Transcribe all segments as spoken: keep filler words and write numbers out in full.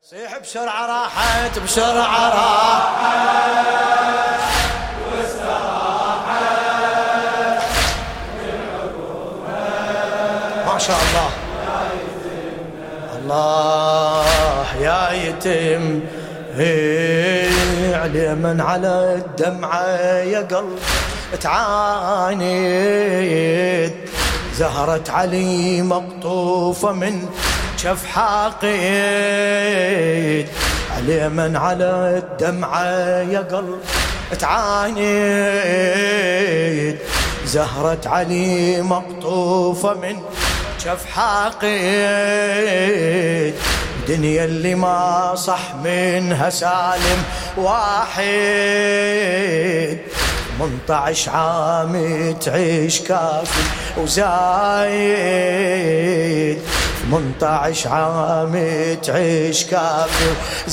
صيح بسرعة راحت بسرعة راحت واستراحت ما شاء الله. الله يا يتم علي من على الدمعة يا قلب تعاند، زهرة علي مقطوفة من شف حاقد، علي من على الدمعة يا قلب تعاند، زهرة علي مقطوفة من شف حاقد، دنيا اللي ما صح منها سالم واحد، منطعش عام تعيش كافي وزايد، منطعش عام تعيش كافي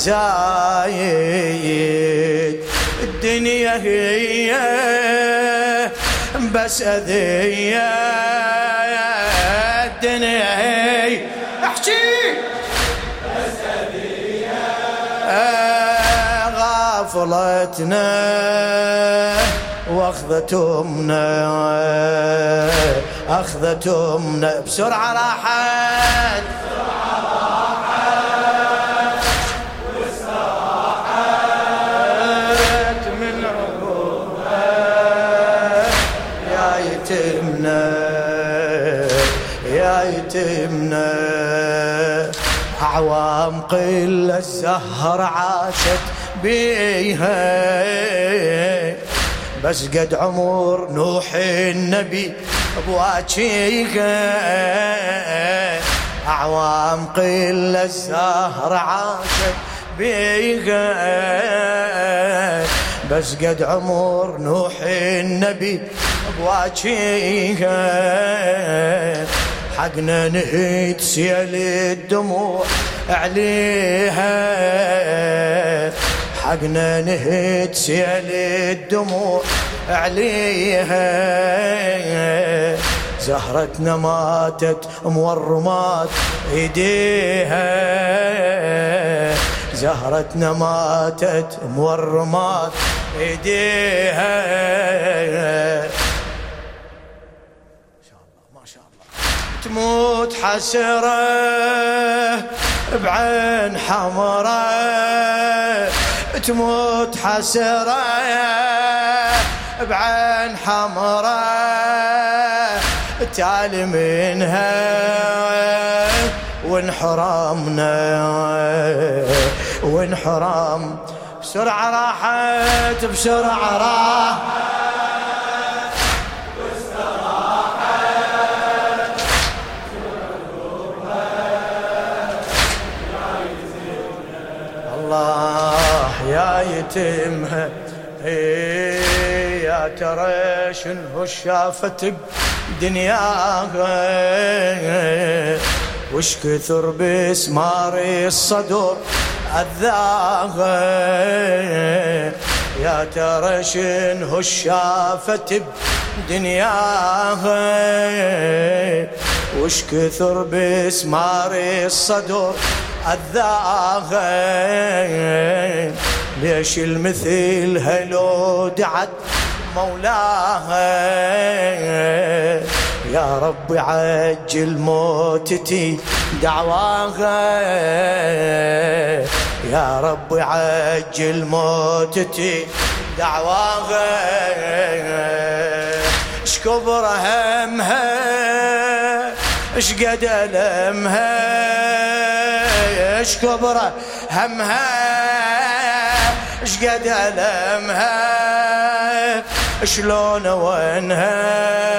وزايد، الدنيا هي بس أذية، الدنيا هي احكي بس أذية، غافلتنا واخذتمنا اخذتمنا بسرعة راحت بسرعة راحت واستراحت من عقوبها يا يتمنا يا يتمنا، أعوام قلة الزهر عاشت بيها، بس قد عمر نوح النبي بواجيها، أعوام قلة الزهر عاشت بيها، بس قد عمر نوح النبي بواجيها، حقنا نهيت سيل الدموع عليها، حقنا نهيت سيل الدموع عليها، زهرتنا ماتت مورمات ايديها، زهرتنا ماتت مورمات ايديها، ما شاء الله ما شاء الله، تموت حسرة بعين حمرة، تموت حسرة بعين حمرة، تالي منها وانحرمنا وانحرم، بسرعة راحت بسرعة راحت واستراحت، الله يا يتمها يا ترى شنو شافت بدنياها، وش كثر بسمار الصدر أذاها، يا ترى شنو شافت بدنياها، وش كثر بسمار الصدر أذاها، ليش المثل هلو دعت مولاها، يا رب عجل موتتي دعواها، يا رب عجل موتتي دعواها، اش كبر همها اش قد ألمها، اش كبر همها اش قد ألمها، شلون وينها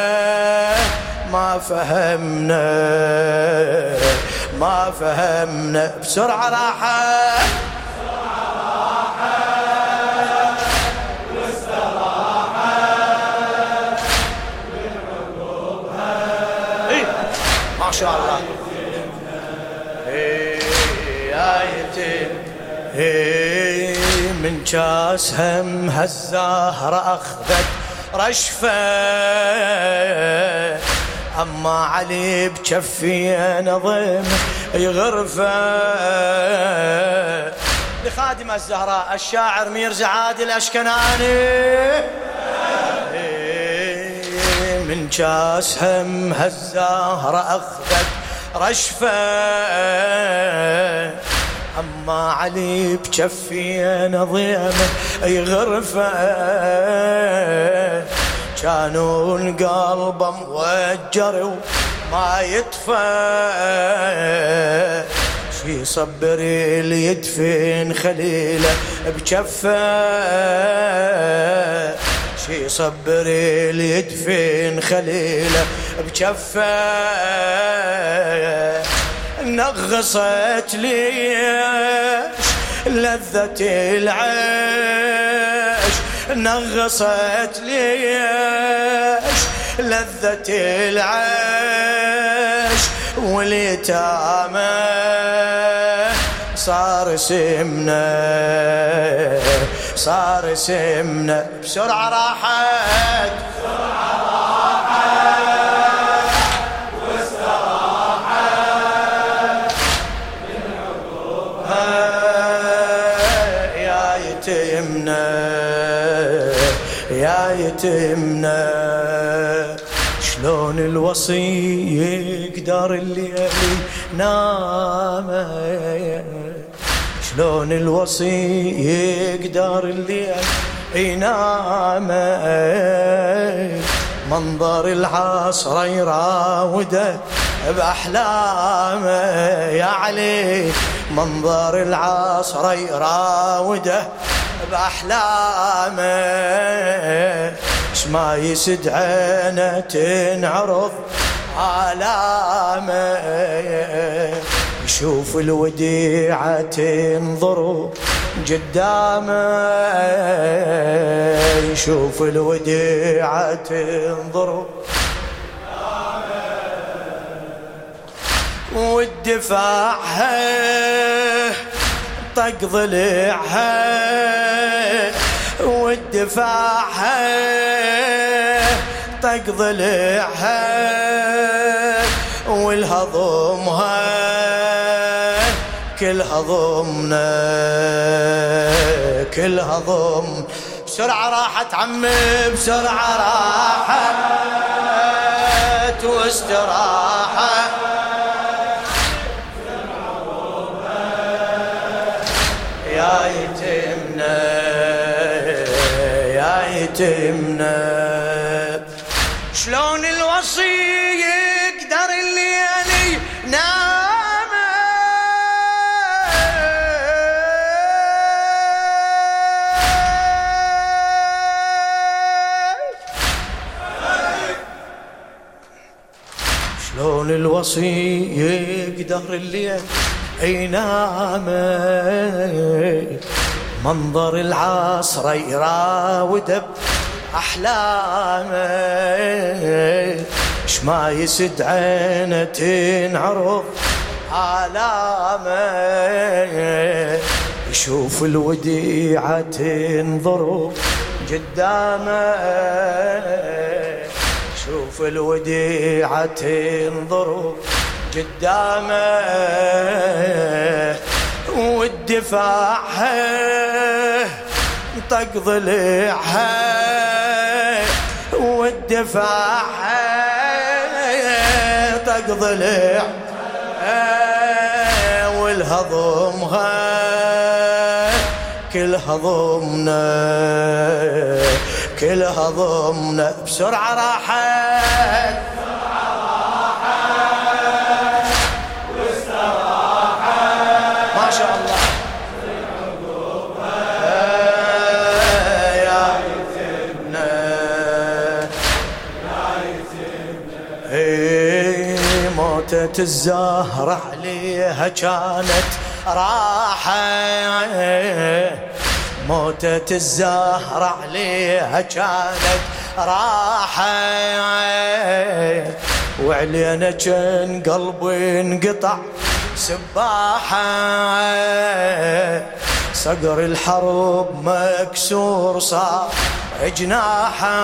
ما فهمنا ما فهمنا، بسرعة راحت بسرعة راحت واستراحت من عقوبها، إيه ما شاء الله، إيه يا يتم إيه من جاس همها الزهرة أخذت رشفة، أما علي بجفي نظم يغرفه لخادم الزهراء الشاعر ميرزا عادل الأشكناني. من جاس همها الزهرة أخذت رشفة، أما علي بجفي نظيمة يغرفة، كانوا القلب موجر وما يطفى، شي صبر اللي يدفن خليله بجفه، شي صبر اللي يدفن خليله بجفه. نغصت ليش لذة العيش، نغصت ليش لذة العيش، واليتامى صار سمنا صار سمنا. بسرعة راحت بسرعة راحت واستراحت من عقوبها يا يتمنا يا يتمنا. شلون الوصي يقدر الليل نام، شلون الوصي يقدر الليل ينام، منظر العصر يراوده بأحلامه يا علي، منظر العصر يراوده بأحلامه، ما يسد عينه تنعرض آلامه، يشوف الوديعة تنظر قدامه، يشوف الوديعة تنظر والدفاعها طق ضلعها، والدفاعها طق ضلعها، والهضمها كلها ضمنا كلها ضم. بسرعة راحت عمي بسرعة راحت واستراحت يا يتمنا يا يتمنا. شلون الوصي يقدر الليل نام، شلون الوصي يقدر الليل ينام، منظر العصر يراود بأحلامه، شما يسد عينه تنعرض آلامه، يشوف الوديعة تنظر قدامه، شوف الوديعة تنظر قدامه، والدفاعها طق ضلعها، والدفاعها طق ضلعها، والهضمها كلها ضمنا كلها ضمنا. بسرعة راحت ما شاء الله يا يتمنا يا يتمنا. موتة الزهرة عليها كانت راحة، موتة الزهرة عليها كانت راحة، وعلينا كان قلبي انقطع سباحة، صقر الحرب مكسور صار جناحه،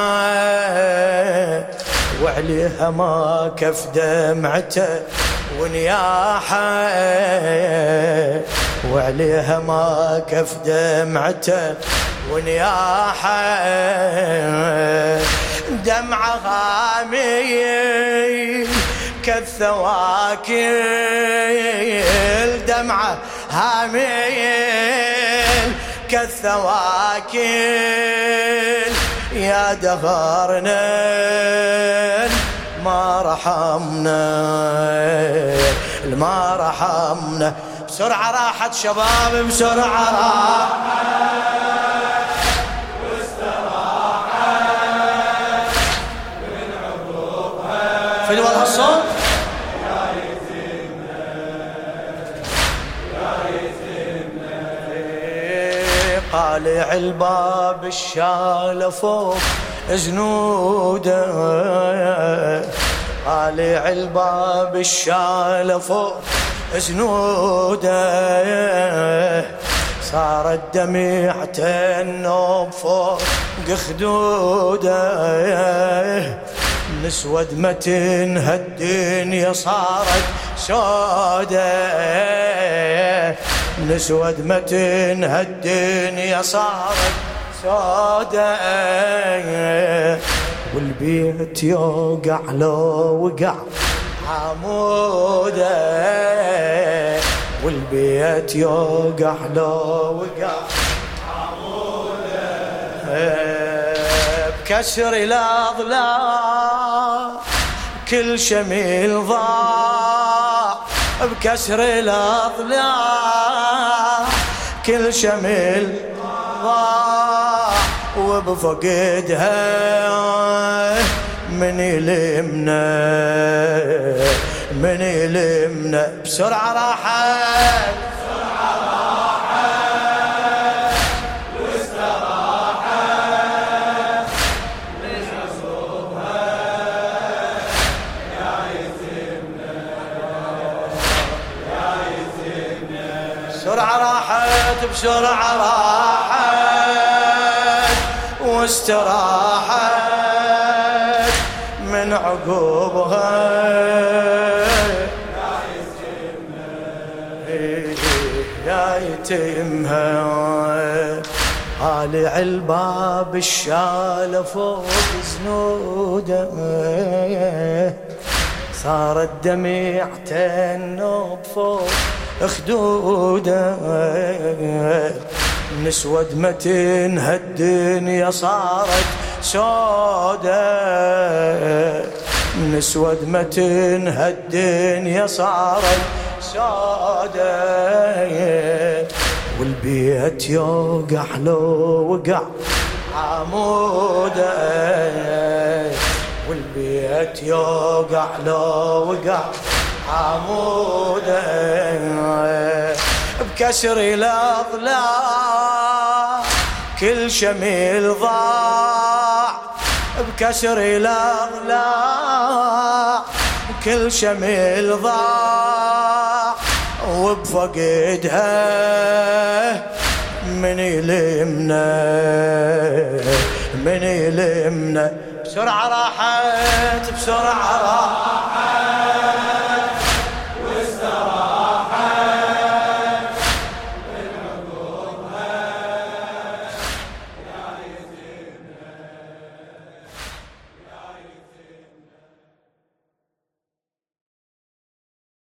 وعليها ما كف دمعته ونياحه، وعليها ما كف دمعته ونياحه دمعة غامية كالثواكل دمعة هاميل كالثواكل يا دهرنا ما رحمنا ما رحمنا. بسرعة راحت شباب بسرعة راحت واستراحت من عقوبها في الوضع الصوت يا يتمنا يا يتمنا. قالع الباب الشال فوق زنوده قالع الباب الشال فوق زنوده صارت دمعته النوب فوق خدوده نسود متن هالدنيا صارت سوده نسود متن هالدنيا صارت سوده والبيت يوقع لو وقع عموده والبيت يوقع لو وقع عموده بكسر الأضلاع كل شميل ضاع بكسر الأضلاع كل شميل ضاع وبفقدها من يلمنا من يلمنا. بسرعة راحت بسرعة راحت واستراحت من عصوبها يا يتمنا يا يتمنا. بسرعة راحت بسرعة راحت واستراحت من عقوبها يا يتمها يا يتمها. قالع الباب الشال فوق زنوده صارت دمعته النوب فوق خدوده نسود متن هالدنيا صارت سوده نسود متن هالدنيا صارت سوده والبيت يوقع لو وقع عموده والبيت يوقع لو وقع عموده بكسر الأضلاع كل شميل ضاع بكسر الأضلاع كل شميل ضاع وبفقدها من يلمنا من يلمنا. بسرعة راحت بسرعة راحت